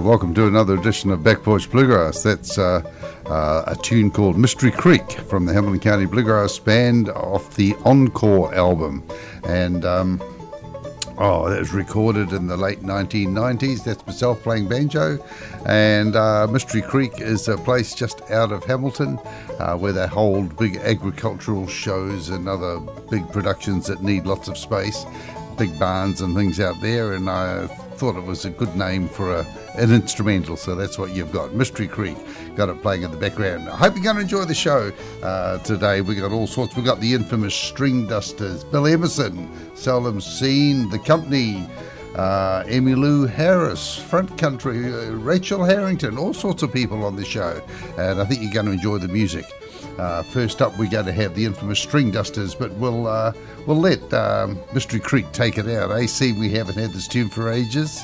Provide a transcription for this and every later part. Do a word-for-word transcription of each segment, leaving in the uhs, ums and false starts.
welcome to another edition of Back Porch Bluegrass. That's uh, uh, a tune called Mystery Creek from the Hamilton County Bluegrass Band off the Encore album. And um, oh, that was recorded in the late nineteen nineties. That's myself playing banjo. And uh, Mystery Creek is a place just out of Hamilton uh, where they hold big agricultural shows and other big productions that need lots of space, big barns and things out there. And I thought it was a good name for a, an instrumental, so that's what you've got. Mystery Creek, got it playing in the background. I hope you're going to enjoy the show uh, today. We got all sorts. We got the infamous String Dusters, Bill Emerson, Seldom Seen, The Company, uh, Emmylou Harris, Front Country, uh, Rachel Harrington, all sorts of people on the show, and I think you're going to enjoy the music. Uh, first up, we're going to have the infamous String Dusters, but we'll uh, we'll let um, Mystery Creek take it out. A C, we haven't had this tune for ages.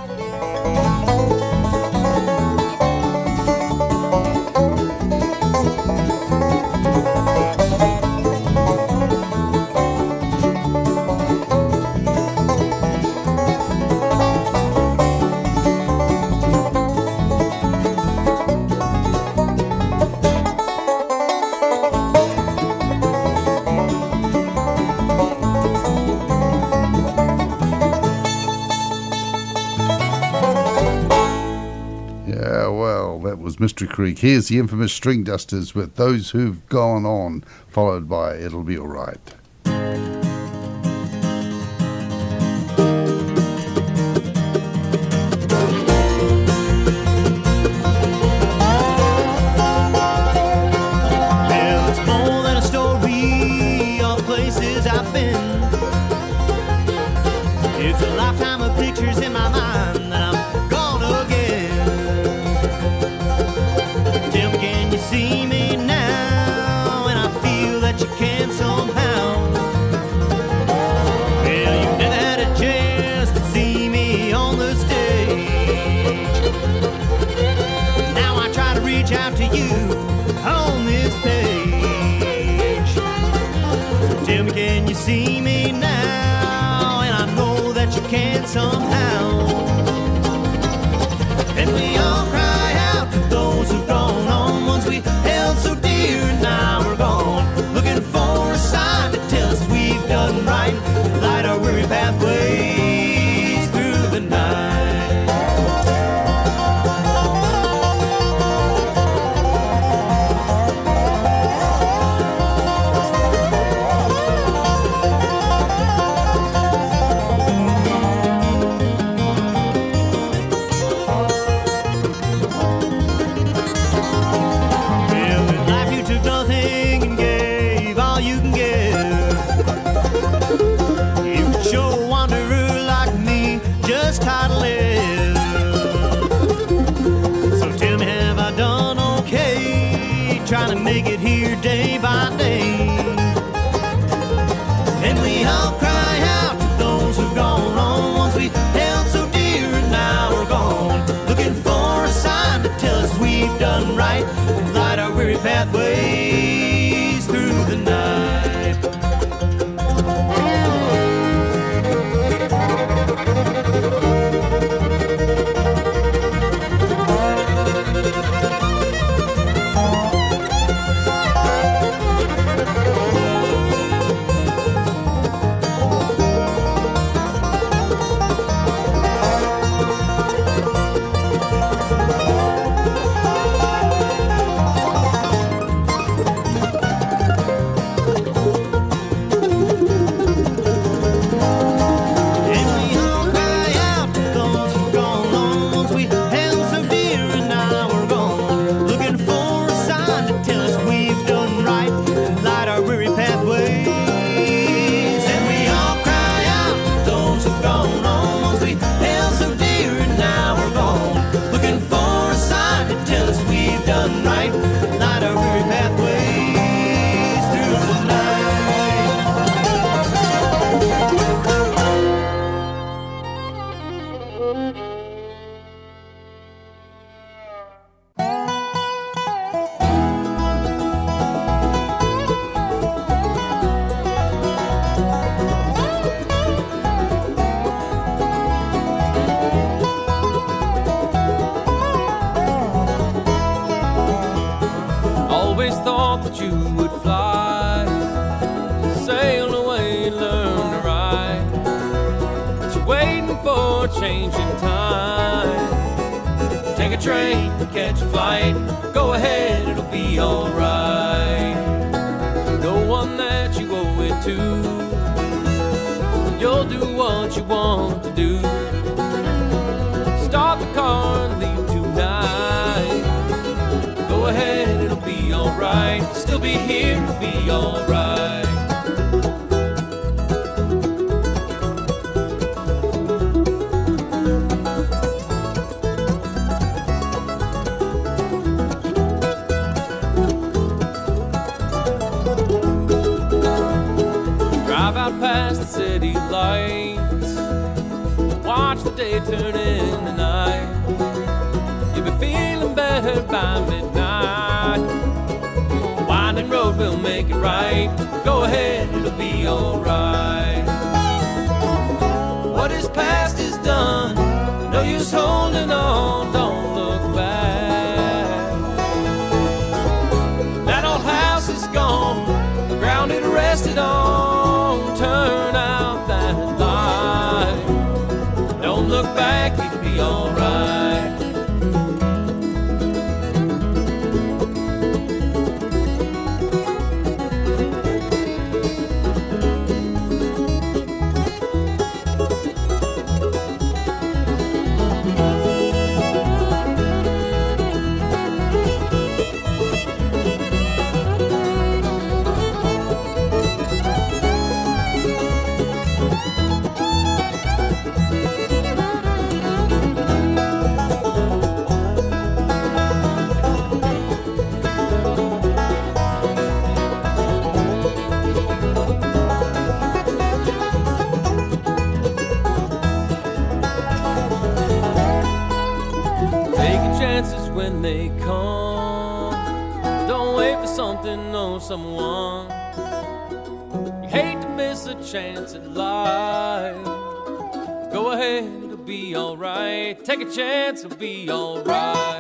Mystery Creek. Here's the infamous String Dusters with Those Who've Gone On, followed by It'll Be Alright. Well, it's more than a story of places I've been. It's a lifetime of pictures in my mind that I'm gonna get. See me now, and I feel that you can somehow. Well, you never had a chance to see me on the stage. Now I try to reach out to you on this page. So tell me, can you see me now? And I know that you can somehow. And we all cry out to those who've gone on, ones we held so dear, and now we're gone. Looking for a sign to tell us we've done right, light our weary pathways through the night. How to live. So tell me, have I done okay trying to make it here day by day? And we all cry out to those who've gone on, ones we held so dear, and now we're gone. Looking for a sign to tell us we've done right, and light our weary pathways through the night. finally learn to ride, but you're waiting for a change in time. Take a train, catch a flight, go ahead, it'll be alright. No one that you owe it to, you'll do what you want to do. Start the car and leave tonight. Go ahead, it'll be alright. Still be here, it'll be alright. Drive out past the city lights, watch the day turn into night. You'll be feeling better by midnight. Winding road will make it right. Go ahead, it'll be alright. What is past is done, no use holding on, don't look back. That old house is gone, the ground it rested on. Turn out that light, don't look back, it'll be alright. When they come, don't wait for something or someone. You hate to miss a chance at life. Go ahead, it'll be alright. Take a chance, it'll be alright.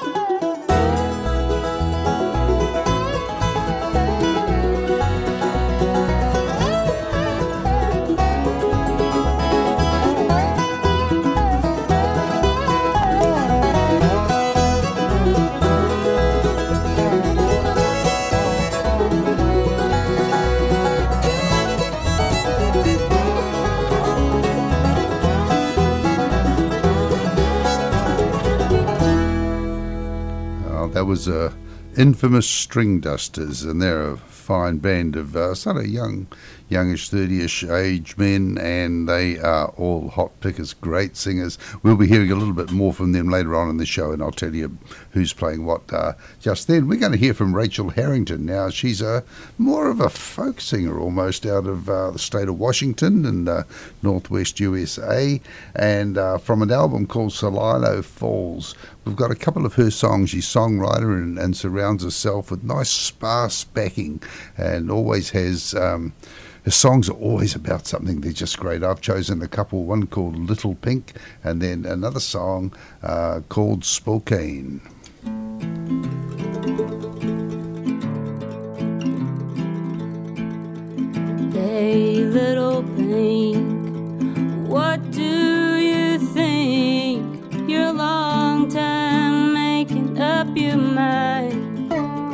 That was uh, Infamous String Dusters, and they're a fine band of uh, sort of young, youngish, thirty-ish age men, and they are all hot pickers, great singers. We'll be hearing a little bit more from them later on in the show, and I'll tell you who's playing what uh, just then. We're going to hear from Rachel Harrington now. She's a more of a folk singer, almost, out of uh, the state of Washington and uh, northwest U S A, and uh, from an album called Celilo Falls. We've got a couple of her songs. She's a songwriter and, and surrounds herself with nice sparse backing, and always has um, her songs are always about something. They're just great. I've chosen a couple, one called Little Pink, and then another song uh, called Spokane. Hey, little pink, what do you think? You're a long time making up your mind.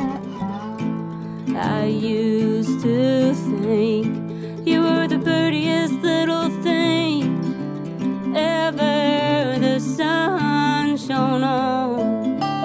I used to think you were the prettiest little thing ever the sun shone on.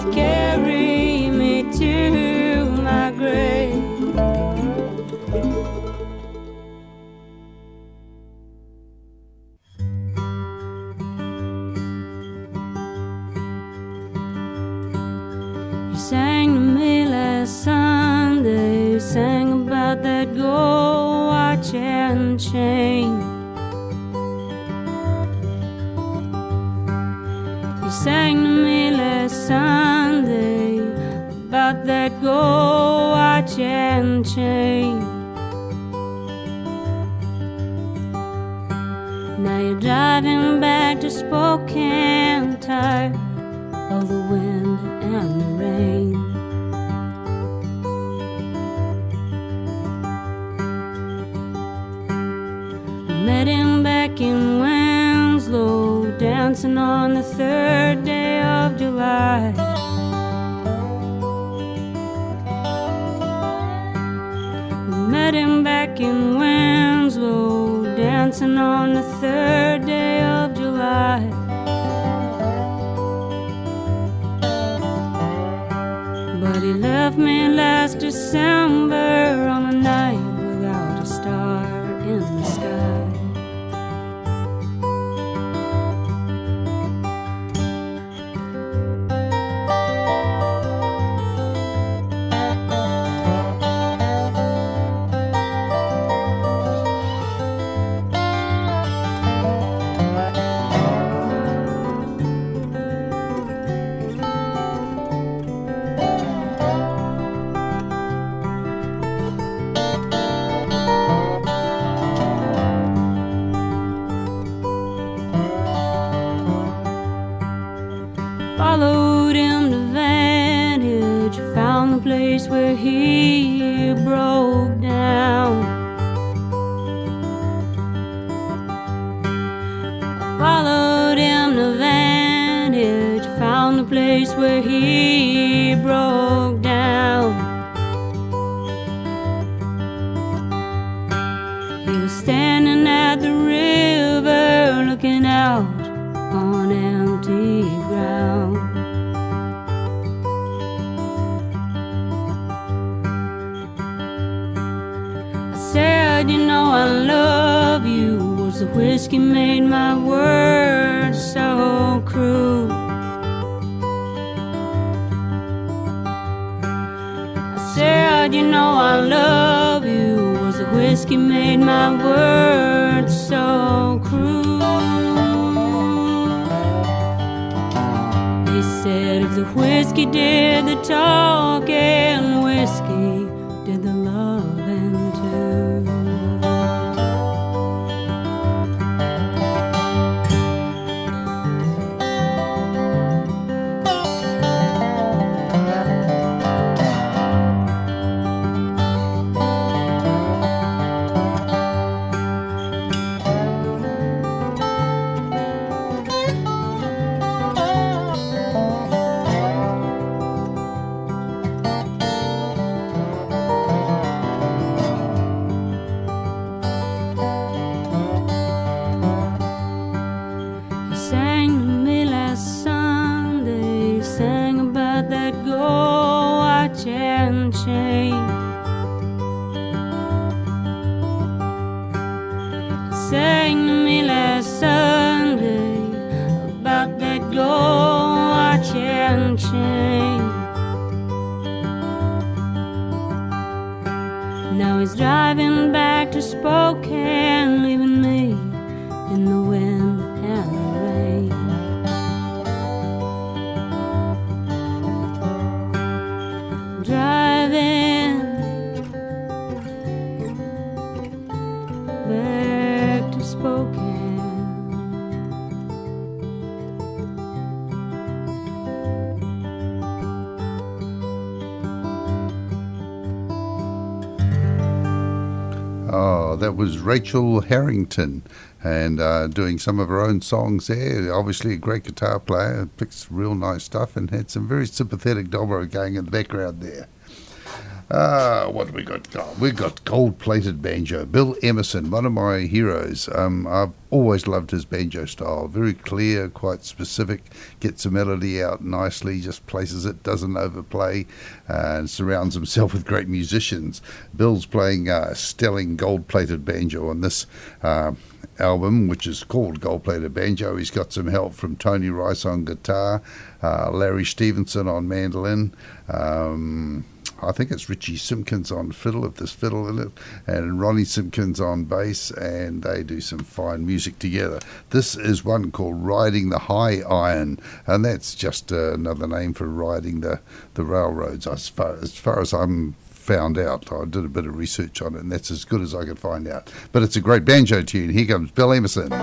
carry me to my grave. You sang to me last Sunday, sang about that gold watch and chain. You sang to me last Sunday about that gold watch and chain. Now you're driving back to Spokane, tired of the wind and the rain. Met him back in Winslow, dancing on the third day of July. Met him back in Winslow, dancing on the third day of July. But he left me last December on a night without a star in the sky. Followed him to Vantage, found the place where he broke down. Followed him to Vantage, found the place where he broke down. He was standing at the river, looking out on empty ground. I said, you know I love you, was the whiskey made my words so cruel. I said, you know I love you, was the whiskey made my words so cruel. He said if the whiskey did the talking, whiskey did the loving too. Sang to me last Sunday about that gold watch and chain. Now he's driving back to Spokane, leaving me in the wind and the rain. Driving back to Spokane. Oh, that was Rachel Harrington, and uh, doing some of her own songs there. Obviously a great guitar player, picks real nice stuff, and had some very sympathetic dobro going in the background there. Uh, what have we got? Oh, we've got gold-plated banjo. Bill Emerson, one of my heroes. Um, I've always loved his banjo style. Very clear, quite specific, gets a melody out nicely, just places it, doesn't overplay, uh, and surrounds himself with great musicians. Bill's playing uh, stelling gold-plated banjo on this uh, album, which is called Gold-Plated Banjo. He's got some help from Tony Rice on guitar, uh, Larry Stevenson on mandolin, um... I think it's Richie Simpkins on fiddle, if there's fiddle in it, and Ronnie Simpkins on bass, and they do some fine music together. This is one called Riding the High Iron, and that's just uh, another name for riding the, the railroads, as far, as far as I'm found out. I did a bit of research on it, and that's as good as I could find out. But it's a great banjo tune. Here comes Bill Emerson.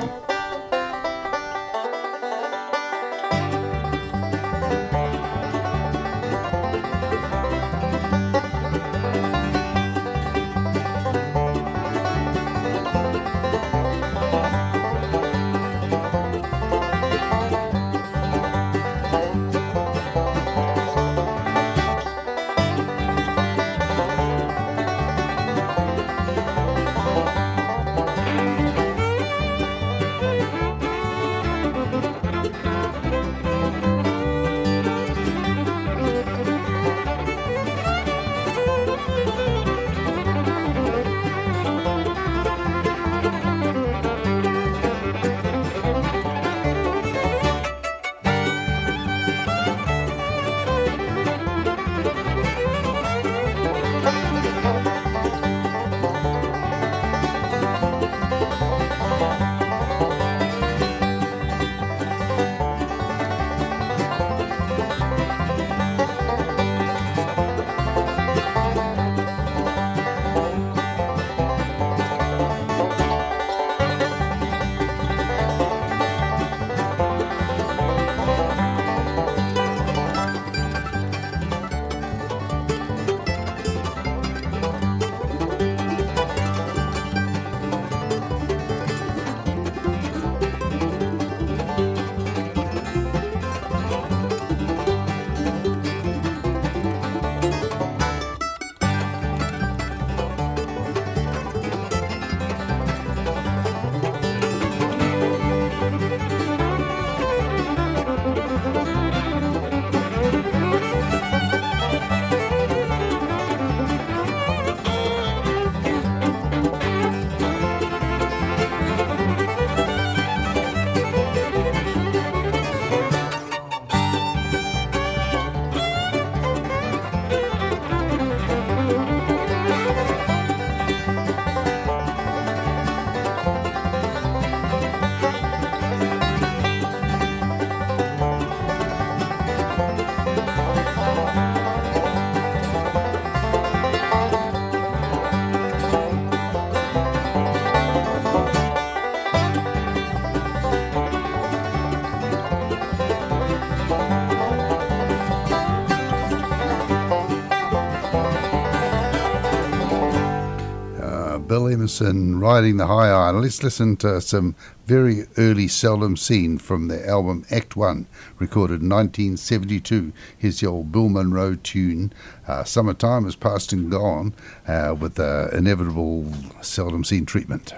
Bill Emerson, Riding the High Iron. Let's listen to some very early Seldom Seen from the album Act One, recorded in nineteen seventy-two. Here's the old Bill Monroe tune, uh, Summertime Has Passed and Gone, uh, with the inevitable Seldom Seen treatment.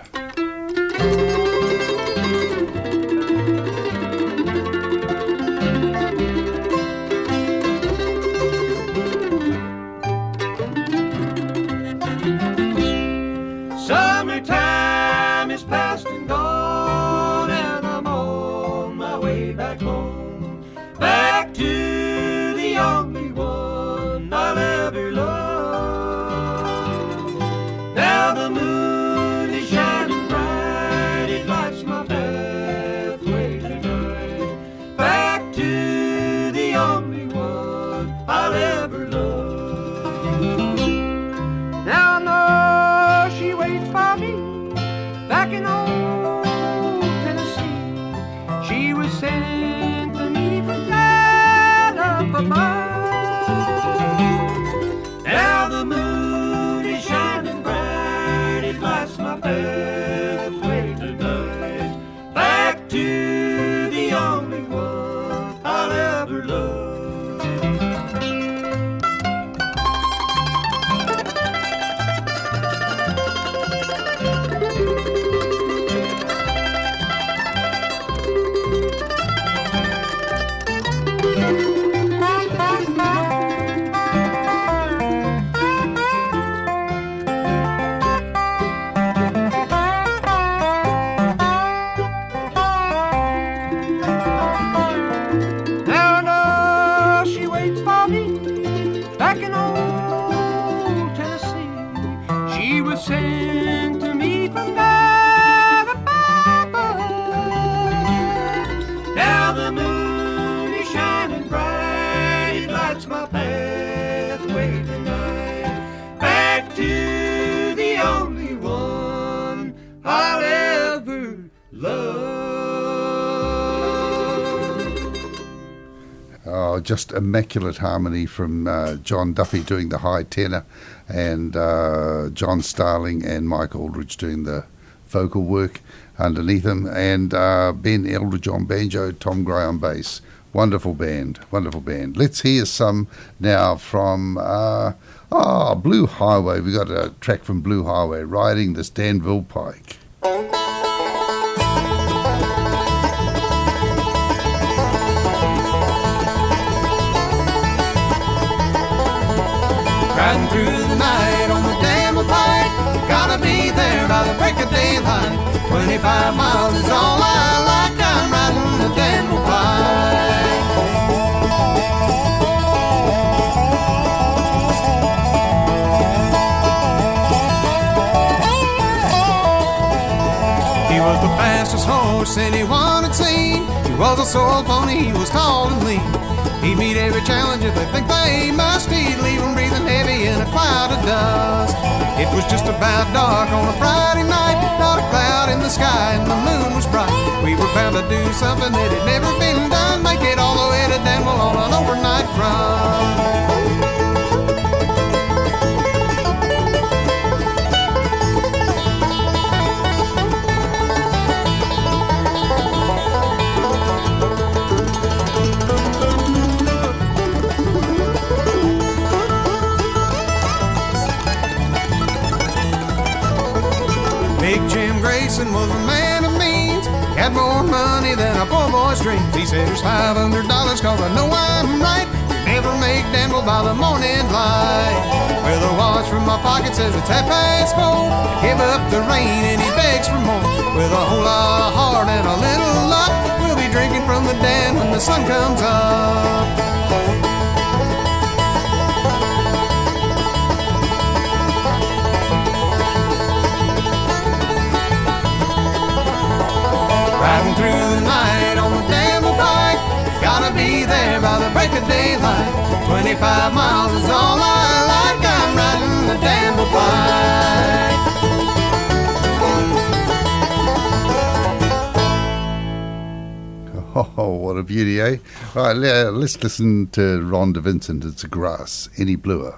Summertime is past and gone, and I'm on my way back home, back to the only one I'll ever love. Now the moon is shining bright, it lights my pathway tonight, back to the only one I'll ever love. Now I know she waits for me back in old Tennessee. She was sent to me from God up above. just immaculate harmony from uh, John Duffy doing the high tenor, and uh, John Starling and Mike Aldridge doing the vocal work underneath him, and uh, Ben Eldridge on banjo, Tom Gray on bass. Wonderful band, wonderful band. Let's hear some now from uh, oh, Blue Highway. We got a track from Blue Highway, Riding This Danville Pike. Riding through the night on the Danville Pike, gotta be there by the break of daylight. Twenty-five miles is all I like, I'm riding the Danville Pike. He was the fastest horse anyone had seen. He was a sorrel pony, he was tall and lean. He'd meet every challenge if they think they must. He'd leave them breathing heavy in a cloud of dust. It was just about dark on a Friday night, not a cloud in the sky and the moon was bright. We were bound to do something that had never been done, make it all the way to Danville on an overnight run. Big Jim Grayson was a man of means. He had more money than a poor boy's dreams. He said, here's five hundred dollars cause I know I'm right. Never make Danville by the morning light. Well, the watch from my pocket says it's half past four. Give up the rain and he begs for more. With a whole lot of heart and a little luck, we'll be drinking from the Dan when the sun comes up. Riding through the night on the Danville Pike, gotta be there by the break of daylight. Twenty-five miles is all I like, I'm riding the Danville Pike. Oh, what a beauty, eh? All right, let's listen to Rhonda Vincent. It's a Grass, Any Bluer.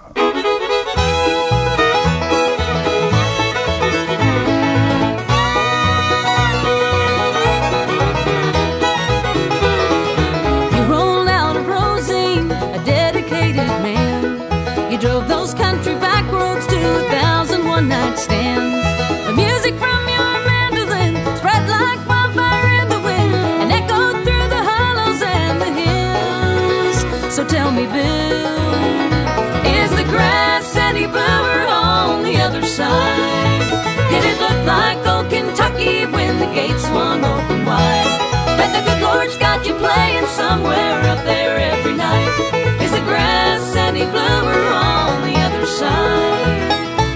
Drove those country back roads to a thousand one-night stands. The music from your mandolin spread like wildfire in the wind and echoed through the hollows and the hills. So tell me, Bill, is the grass any bluer on the other side? Did it look like old Kentucky when the gates swung open wide? Bet the good Lord's got you playing somewhere up there every night. Is the grass any bluer on the other side?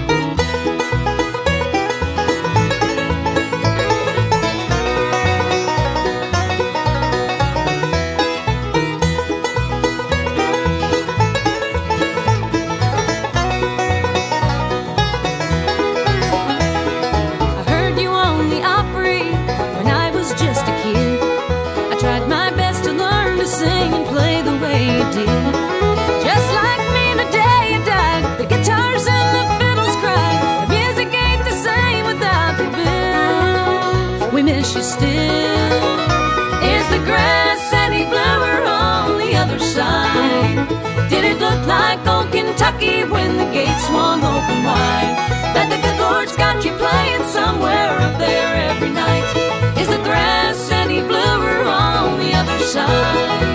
I heard you on the Opry when I was just a kid. I tried my best to learn to sing and play the way you did. Just like me the day you died, the guitars and the fiddles cried. The music ain't the same without you, Bill. We miss you still. Is the grass any bluer on the other side? Did it look like old Kentucky when the gates swung open wide? Bet the good Lord's got you playing somewhere up there every night. Is the grass any bluer on the other side?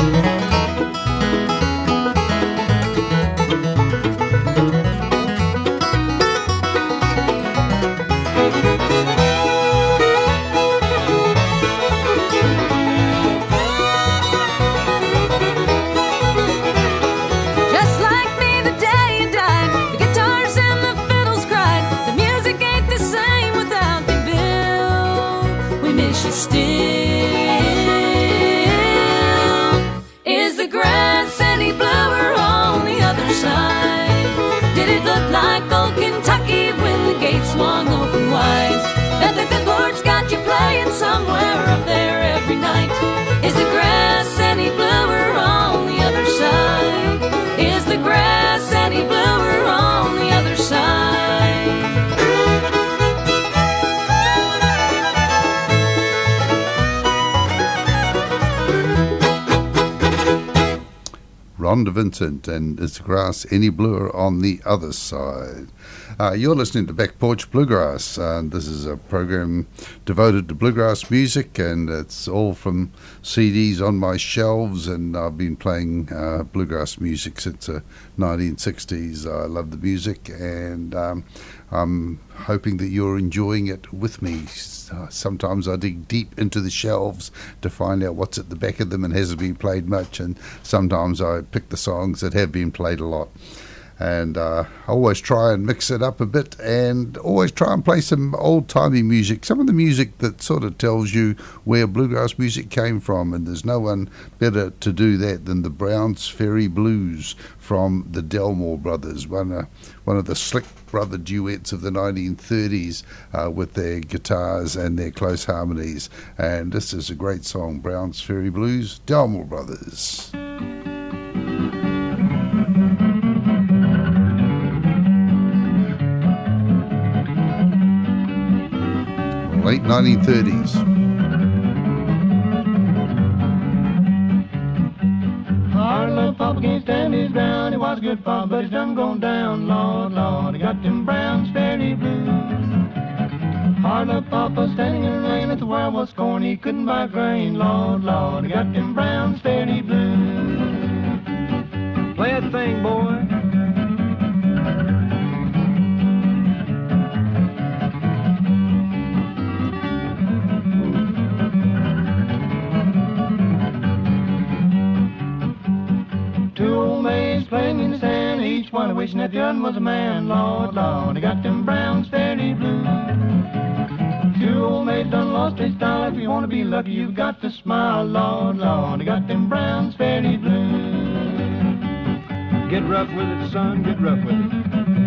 Just like me the day you died, the guitars and the fiddles cried. The music ain't the same without Don DeVincent and Is the Grass Any Bluer on the Other Side. Uh, you're listening to Back Porch Bluegrass, and this is a program devoted to bluegrass music, and it's all from C Ds on my shelves, and I've been playing uh, bluegrass music since the nineteen sixties. I love the music, and um, I'm hoping that you're enjoying it with me. Uh, sometimes I dig deep into the shelves to find out what's at the back of them and hasn't been played much, and sometimes I pick the songs that have been played a lot. And uh, I always try and mix it up a bit, and always try and play some old-timey music, some of the music that sort of tells you where bluegrass music came from, and there's no one better to do that than the Browns Ferry Blues from the Delmore Brothers, one, uh, one of the slick brother duets of the nineteen thirties uh, with their guitars and their close harmonies. And this is a great song, Browns Ferry Blues, Delmore Brothers. Late nineteen thirties. Hard luck, Papa can't stand his ground. He was a good papa, but he's done gone down. Lord, Lord, he got them Browns Ferry Blues. Hard luck, Papa, standing in the rain at the wild was corn. He couldn't buy grain. Lord, Lord, he got them Browns Ferry Blues. Play that thing, boy. Playing in the sand, each one wishing that the other was a man. Lord, Lord, they got them Browns Ferry Blues. Two old maids done lost their style. If you want to be lucky, you've got to smile. Lord, Lord, they got them Browns Ferry Blues. Get rough with it, son, get rough with it.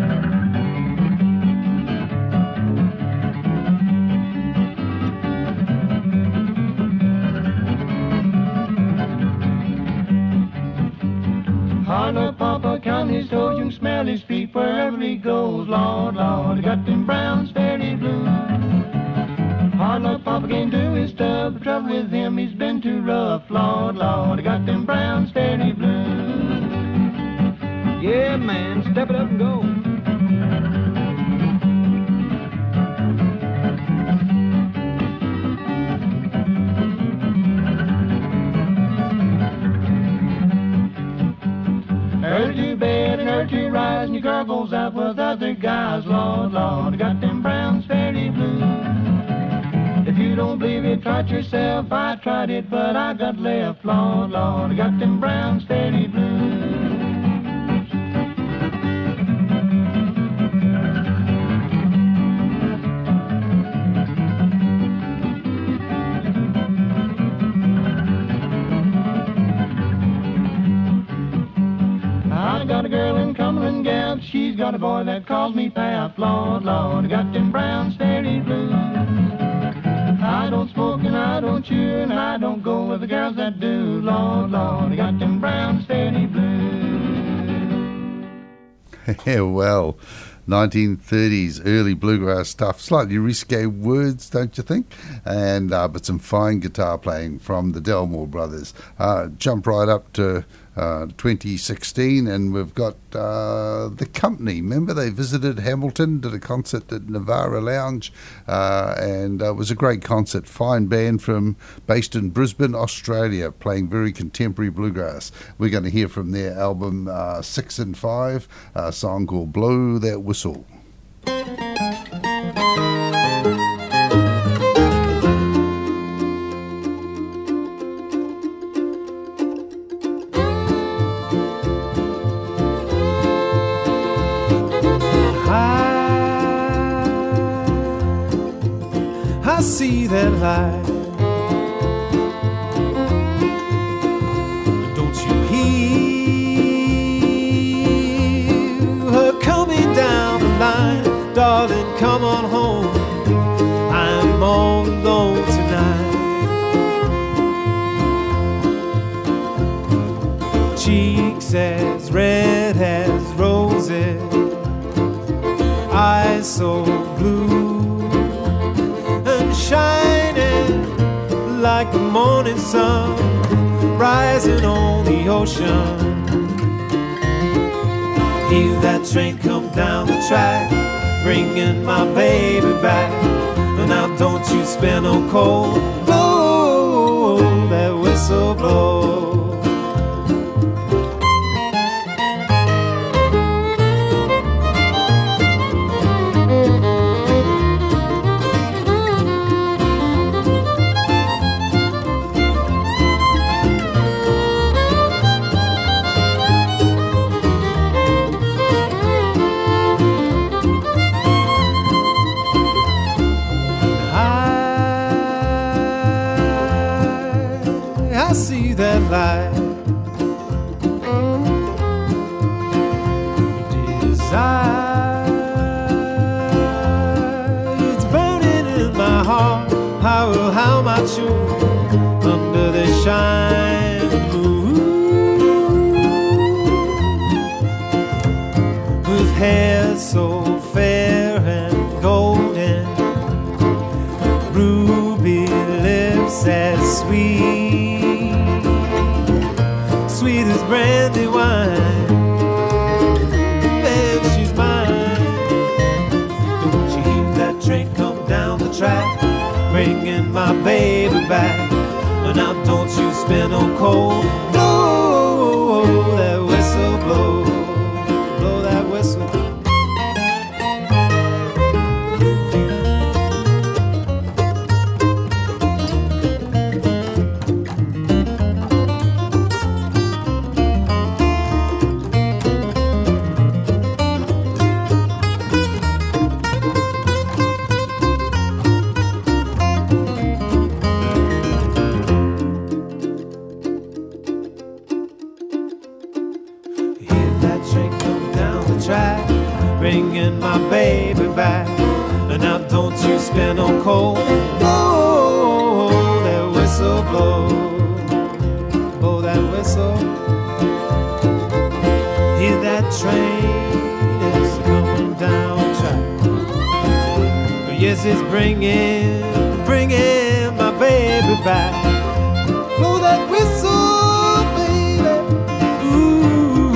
Hard up, Papa, count his toes, you can smell his feet wherever he goes. Lord, Lord, he got them Browns Ferry Blues. Hard up, Papa can't do his stuff, the trouble with him, he's been too rough. Lord, Lord, he got them Browns Ferry Blues. Yeah, man, step it up and go. Early to bed and early to rise, and your girl goes out with other guys. Lord, Lord, I got them Browns Ferry Blues. If you don't believe it, try it yourself. I tried it, but I got left. Lord, Lord, I got them Browns Ferry Blues. I got a girl in Cumberland Gap, she's got a boy that calls me Pap. Lord, Lord, I got them Browns Ferry Blues. I don't smoke and I don't chew and I don't go with the girls that do. Lord, Lord, I got them Browns Ferry Blues. Yeah, well, nineteen thirties early bluegrass stuff, slightly risque words, don't you think? And uh, but some fine guitar playing from the Delmore Brothers. Uh, jump right up to uh, twenty sixteen, and we've got uh, The Company. Remember, they visited Hamilton, did a concert at Navara Lounge, uh, and uh, it was a great concert. Fine band from based in Brisbane, Australia, playing very contemporary bluegrass. We're going to hear from their album uh, Six and Five, a song called Blow That Whistle. I see that light. Don't you hear her coming down the line? Darling, come on home. I'm all alone tonight. Cheeks as red as roses, eyes so blue, shining like the morning sun rising on the ocean. hear that train come down the track, bringing my baby back. Now don't you spare no cold, blow that whistle, blow. That light, desire, it's burning in my heart. How, how much you under the shining moon, with hair so fair and golden, ruby lips as sweet, sweet as brandy wine, babe, she's mine. Don't you hear that train come down the track, bringing my baby back? Now don't you spin no cold, blow that whistle, blow, blow that whistle. Bringing my baby back, and now don't you spin no cold, blow that whistle, blow, blow that whistle. Hear that train is coming down the track. Yes, it's bringing, bringing my baby back. Blow that whistle, baby. Ooh.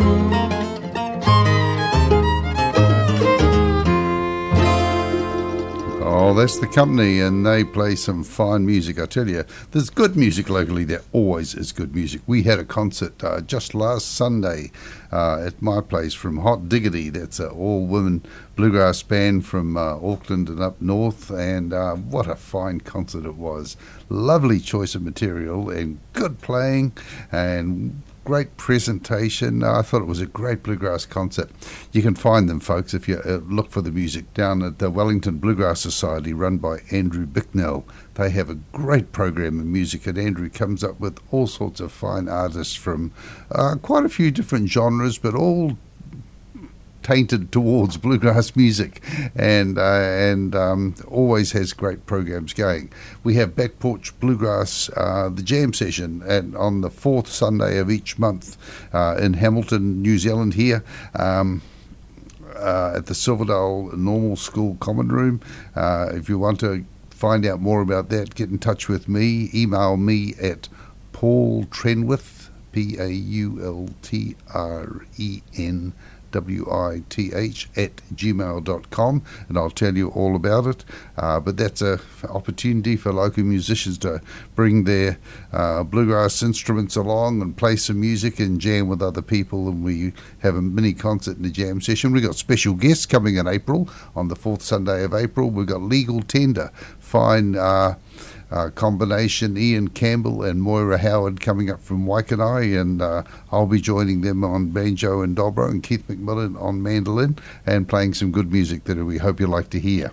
Oh, that's the company, and they play some fine music. I tell you, there's good music locally. There always is good music. We had a concert uh, just last Sunday uh, at my place from Hot Diggity. That's an all-women bluegrass band from uh, Auckland and up north, and uh, what a fine concert it was. Lovely choice of material and good playing and great presentation. I thought it was a great bluegrass concert. You can find them, folks, if you uh, look for the music down at the Wellington Bluegrass Society, run by Andrew Bicknell. They have a great program of music, and Andrew comes up with all sorts of fine artists from uh, quite a few different genres, but all tainted towards bluegrass music, and uh, and um, always has great programs going. We have Back Porch Bluegrass, uh, the jam session, and on the fourth Sunday of each month uh, in Hamilton, New Zealand here. Um, uh, at the Silverdale Normal School Common Room. Uh, if you want to find out more about that, get in touch with me. Email me at Paul Trenwith, P A U L T R E N W I T H at gmail dot com, and I'll tell you all about it. Uh, but that's an opportunity for local musicians to bring their uh, bluegrass instruments along and play some music and jam with other people, and we have a mini concert in the jam session. We've got special guests coming in April, on the fourth Sunday of April. We've got Legal Tender, fine uh, Uh, combination, Ian Campbell and Moira Howard coming up from Waikanae, and uh, I'll be joining them on banjo and dobro, and Keith McMillan on mandolin, and playing some good music that we hope you like to hear.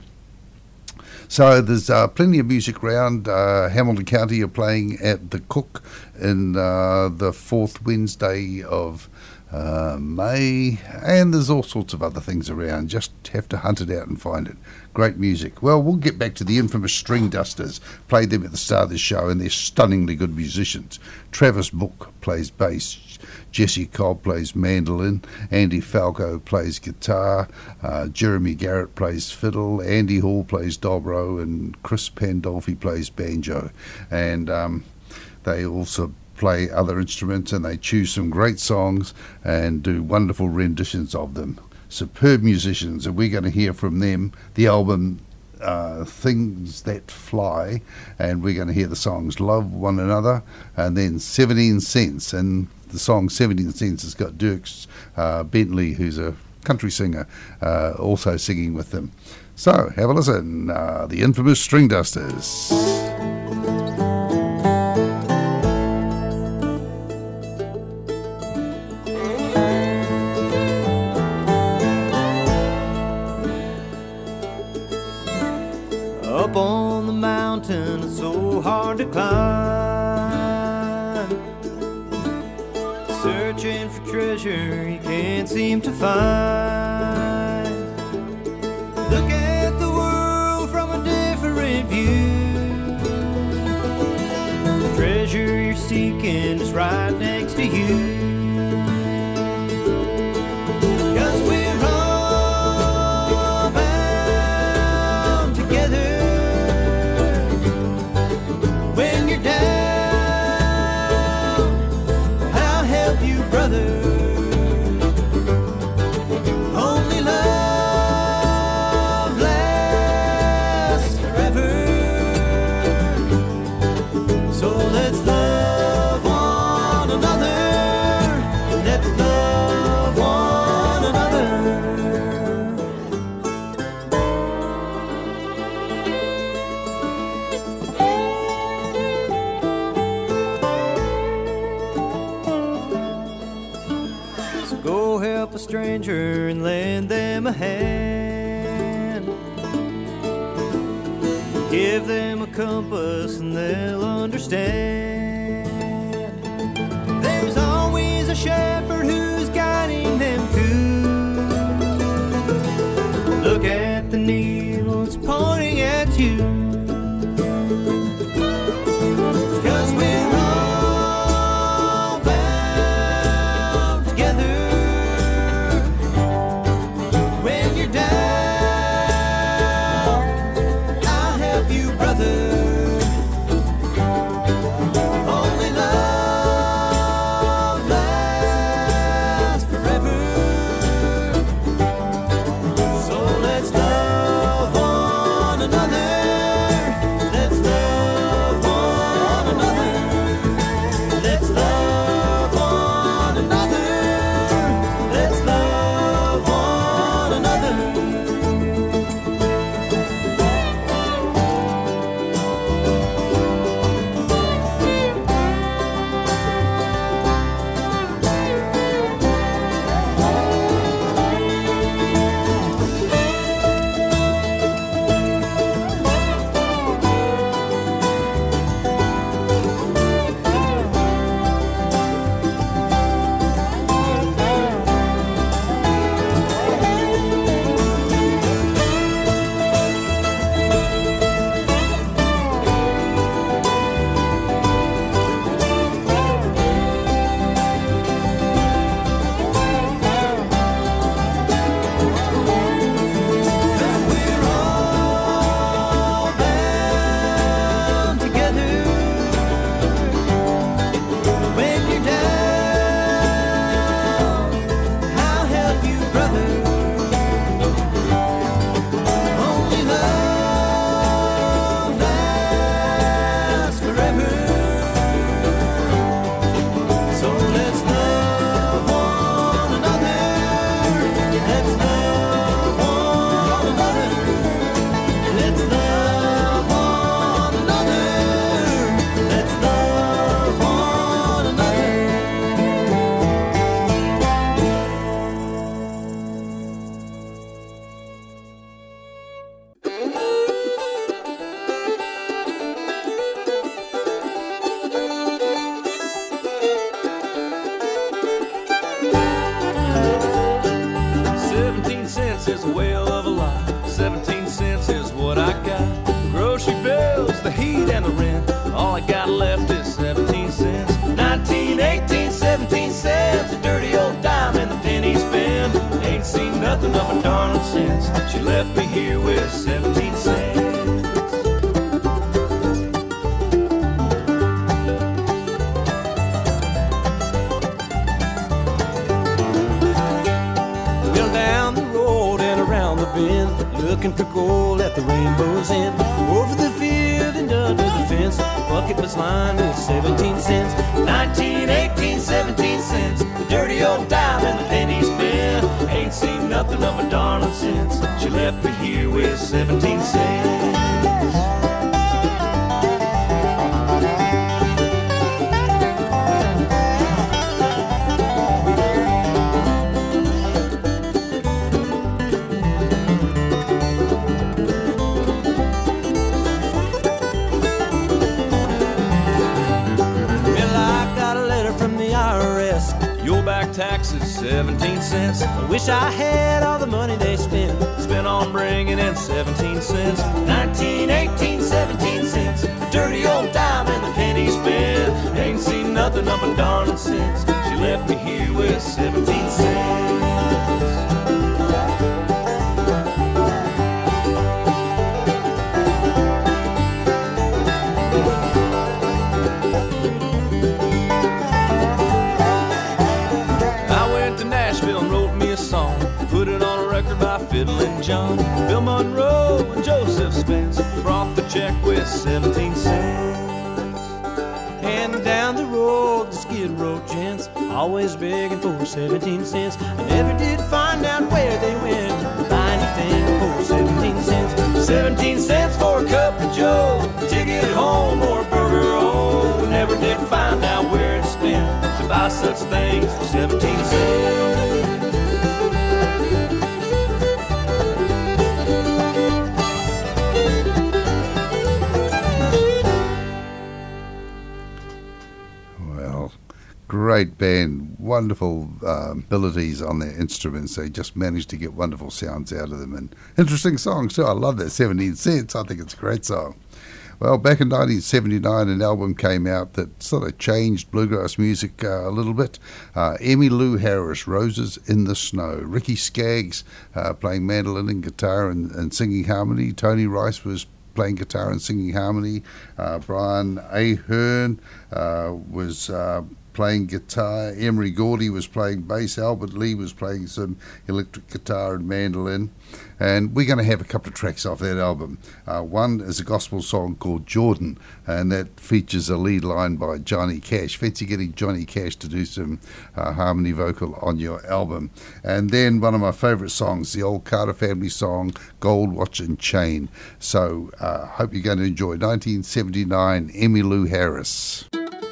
So there's uh, plenty of music around. Uh, Hamilton County are playing at the Cook in uh, the fourth Wednesday of Uh, May, and there's all sorts of other things around. Just have to hunt it out and find it. Great music. Well, we'll get back to the infamous String Dusters. Played them at the start of the show, and they're stunningly good musicians. Travis Book plays bass, Jesse Cobb plays mandolin, Andy Falco plays guitar, uh, Jeremy Garrett plays fiddle, Andy Hall plays dobro, and Chris Pandolfi plays banjo. And um, they also play other instruments, and they choose some great songs and do wonderful renditions of them. Superb musicians, and we're going to hear from them the album uh, Things That Fly, and we're going to hear the songs Love One Another and then seventeen cents, and the song seventeen cents has got Dierks uh, Bentley, who's a country singer, uh, also singing with them. So have a listen, uh, the infamous String Dusters. Up on the mountain, it's so hard to climb. Searching for treasure you can't seem to find. Look at the world from a different view. The treasure you're seeking is right next to you. Stranger and lend them a hand. Give them a compass and they'll understand. There's always a shepherd who's guiding them through. Look at the needle, it's pointing at you. 'Cause we're all bound together. Nothing of a darn since she left me here with seventeen cents. wind, looking for gold at the rainbow's end. Over the field and under the fence, the bucket was lined with seventeen cents. Nineteen, eighteen, seventeen cents, the dirty old dime and the penny spent. Ain't seen nothing of my darling since she left me here with seventeen cents. Taxes, seventeen cents. I wish I had all the money they spent. Spent on bringing in seventeen cents. Nineteen, eighteen, seventeen cents. The dirty old dime and the penny spent. Ain't seen nothing of my darling since she left me here with seventeen cents. Put it on a record by Fiddlin' John. Bill Monroe and Joseph Spence brought the check with seventeen cents. And down the road, the Skid Row gents always begging for seventeen cents. I never did find out where they went to buy anything for seventeen cents. seventeen cents for a cup of joe, a ticket home or a burger roll. Never did find out where to spend to buy such things for seventeen cents. Great band, wonderful uh, abilities on their instruments. They just managed to get wonderful sounds out of them, and interesting songs too. I love that seventeen cents. I think it's a great song. Well, back in nineteen seventy-nine, an album came out that sort of changed bluegrass music uh, a little bit. Uh, Emmylou Harris, Roses in the Snow. Ricky Skaggs uh, playing mandolin and guitar and, and singing harmony. Tony Rice was playing guitar and singing harmony. Uh, Brian Ahern uh, was uh, playing guitar. Emery Gordy was playing bass. Albert Lee was playing some electric guitar and mandolin. And we're going to have a couple of tracks off that album. Uh, one is a gospel song called Jordan, and that features a lead line by Johnny Cash. Fancy getting Johnny Cash to do some uh, harmony vocal on your album. And then one of my favourite songs, the old Carter family song, Gold Watch and Chain. So I uh, hope you're going to enjoy nineteen seventy-nine, Emmylou Harris.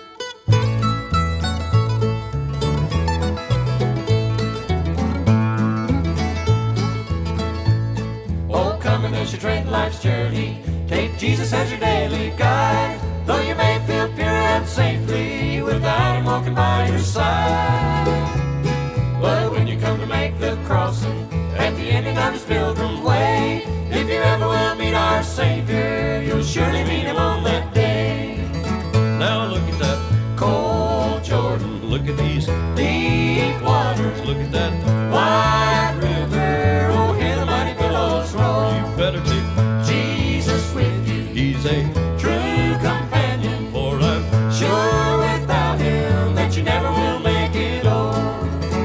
As you tread life's journey, take Jesus as your daily guide. Though you may feel pure and safely without him walking by your side, but when you come to make the crossing at the ending of his pilgrim way, if you ever will meet our Savior, you'll surely meet him on that day. Now look at that cold Jordan. Look at these deep waters. Look at that wide river. Oh, hear the mighty billows roll. You better take Jesus with you. He's a true companion. For I'm sure without him that you never will make it over.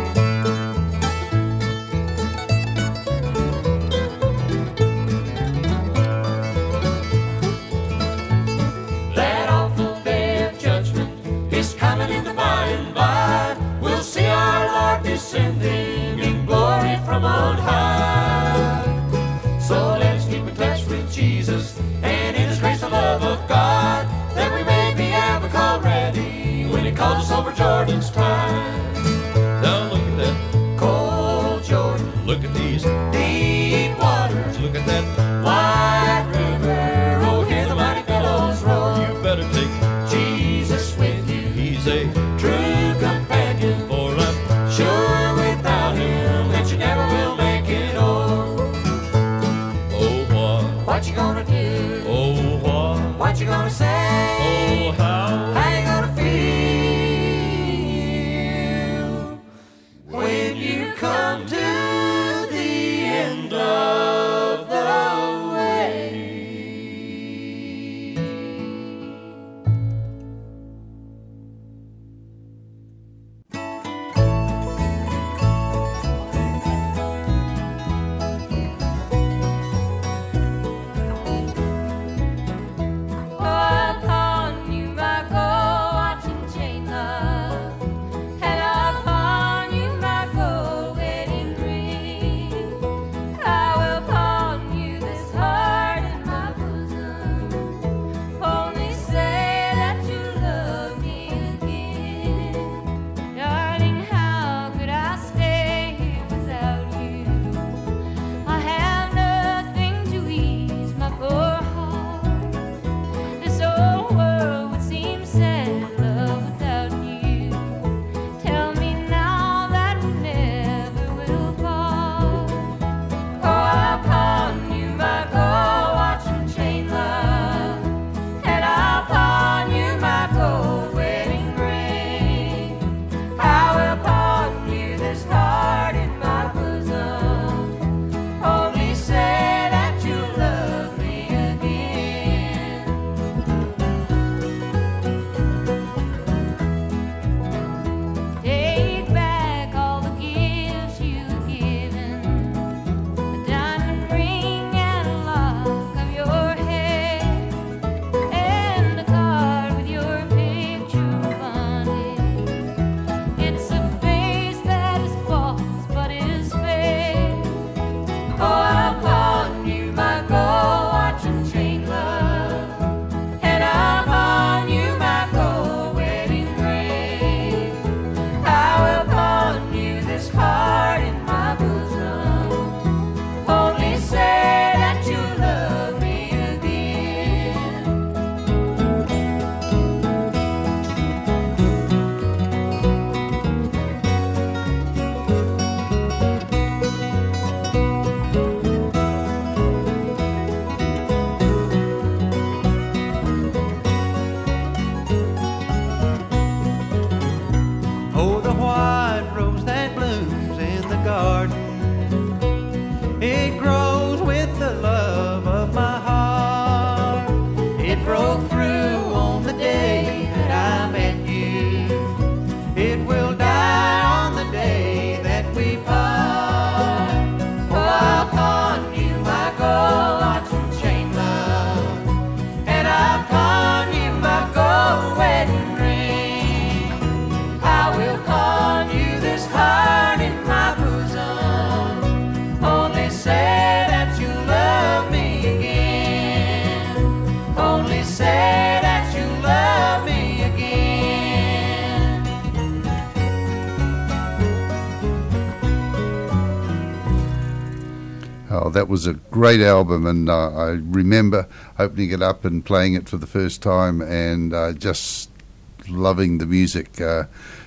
That awful day of judgment is coming in the by and by. We'll see our Lord descending in glory from on high. So let us keep in touch with Jesus and in his grace the love of God, that we may be ever called ready when he calls us over Jordan's tide. Now look at that cold Jordan. Look at these deep waters. Look at that wide river. Oh, hear the mighty billows roll. You better take Jesus with you. He's a true companion. For I'm sure without him that you never will make it over. Oh, what? What you gonna do? Oh, what? What you gonna say? Oh, how? How you gonna feel? garden. It grows with the love of my heart. It broke through on the day that I met you. It will die on the day that we part. Oh, I'll pawn you my gold watch and chain, love, and I'll pawn you my gold wedding ring. I will pawn you this heart in my bosom. Only say that you love me again. Only say that you love me again. Oh, that was a great album, and uh, I remember opening it up and playing it for the first time, and uh, just loving the music. Uh,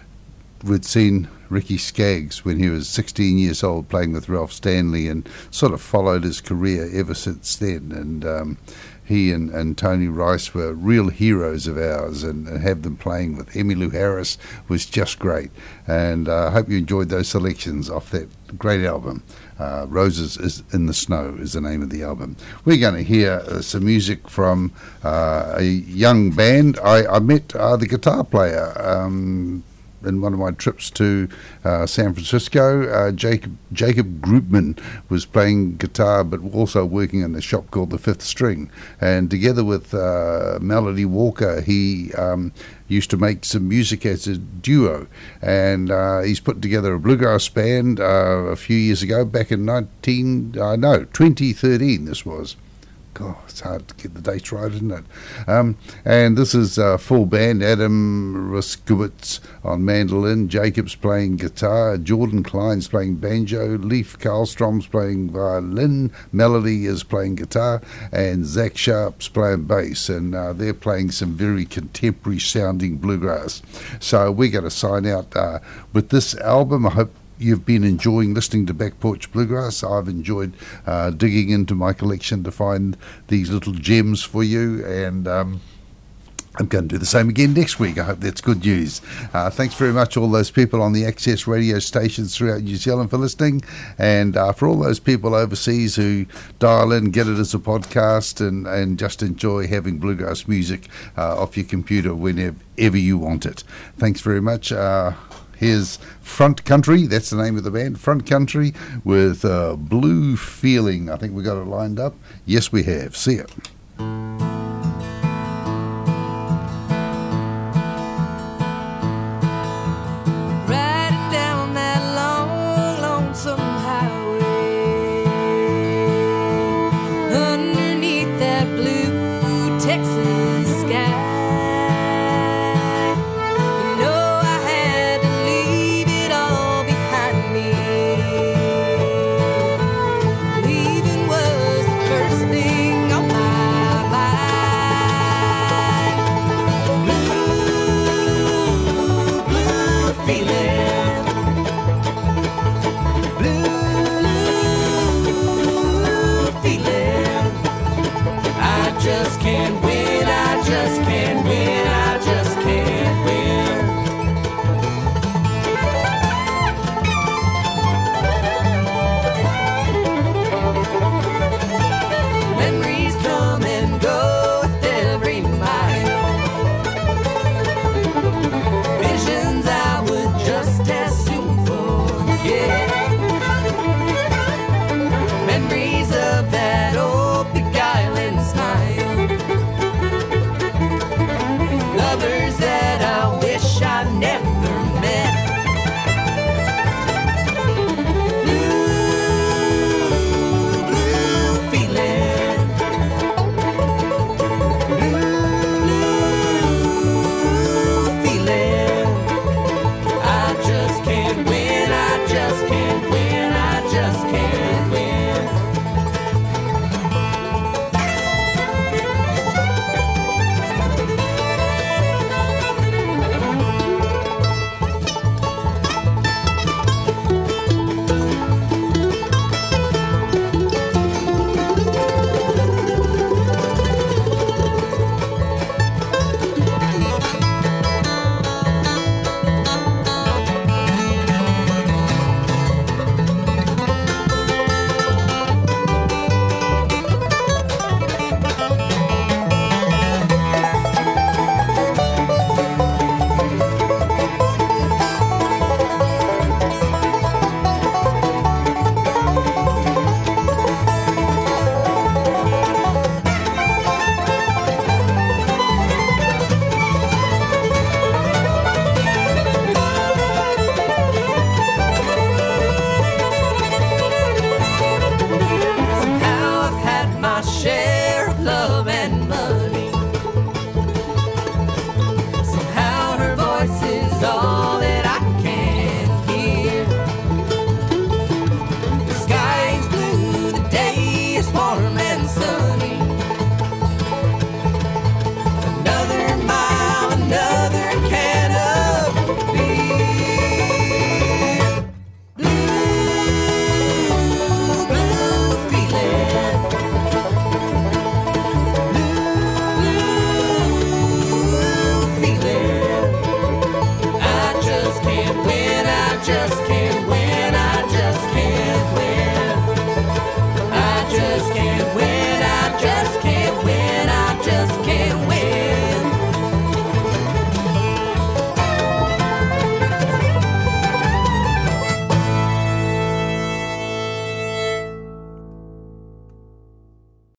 we'd seen Ricky Skaggs when he was sixteen years old playing with Ralph Stanley, and sort of followed his career ever since then. And um, he and, and Tony Rice were real heroes of ours, and, and have them playing with Emmylou Harris was just great. And uh, I hope you enjoyed those selections off that great album. Uh, Roses is in the Snow is the name of the album. We're going to hear uh, some music from uh, a young band. I, I met uh, the guitar player um, in one of my trips to uh, San Francisco. uh, Jacob Jacob Groupman was playing guitar, but also working in a shop called the Fifth String, and together with uh, Melody Walker, he um, used to make some music as a duo, and uh, he's put together a bluegrass band uh, a few years ago, back in nineteen uh, no twenty thirteen this was. God, it's hard to get the dates right, isn't it? Um, and this is a full band. Adam Ruskowitz on mandolin, Jacob's playing guitar, Jordan Klein's playing banjo, Leif Karlstrom's playing violin, Melody is playing guitar, and Zach Sharp's playing bass, and uh, they're playing some very contemporary sounding bluegrass. So we're going to sign out uh, with this album. I hope you've been enjoying listening to Back Porch Bluegrass. I've enjoyed uh, digging into my collection to find these little gems for you, and um, I'm going to do the same again next week. I hope that's good news. Uh, thanks very much, all those people on the Access radio stations throughout New Zealand, for listening, and uh, for all those people overseas who dial in, get it as a podcast, and, and just enjoy having bluegrass music uh, off your computer whenever ever you want it. Thanks very much. Uh, Here's Front Country, that's the name of the band, Front Country, with uh, Blue Feeling. I think we got it lined up. Yes, we have. See ya.